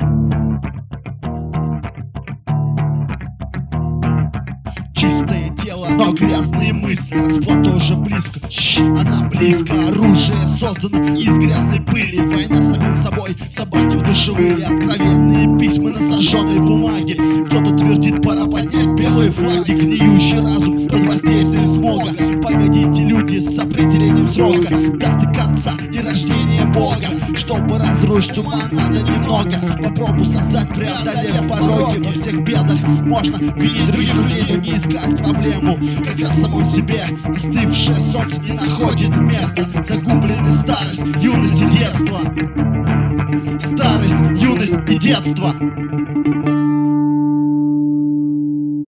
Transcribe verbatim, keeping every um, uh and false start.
Чистое тело, но грязные мысли. Расплата уже близко, Чш, она близко. Оружие создано из грязной пыли. Война с самим собой, собаки в душе выли. Откровенные письма на сожженной бумаге. Кто-то твердит, пора поднять белые флаги. Гниющий разум под воздействием смога. Погодите, люди, с определением срока, даты конца и рождения Бога. Чтобы разрушить ума, надо немного. Попробуй создать, преодолев пороги. Во всех бедах можно винить других людей, но не искать проблему. Как раз в самом себе остывшее солнце не находит места. Загублены старость, юность и детство. Старость, юность и детство.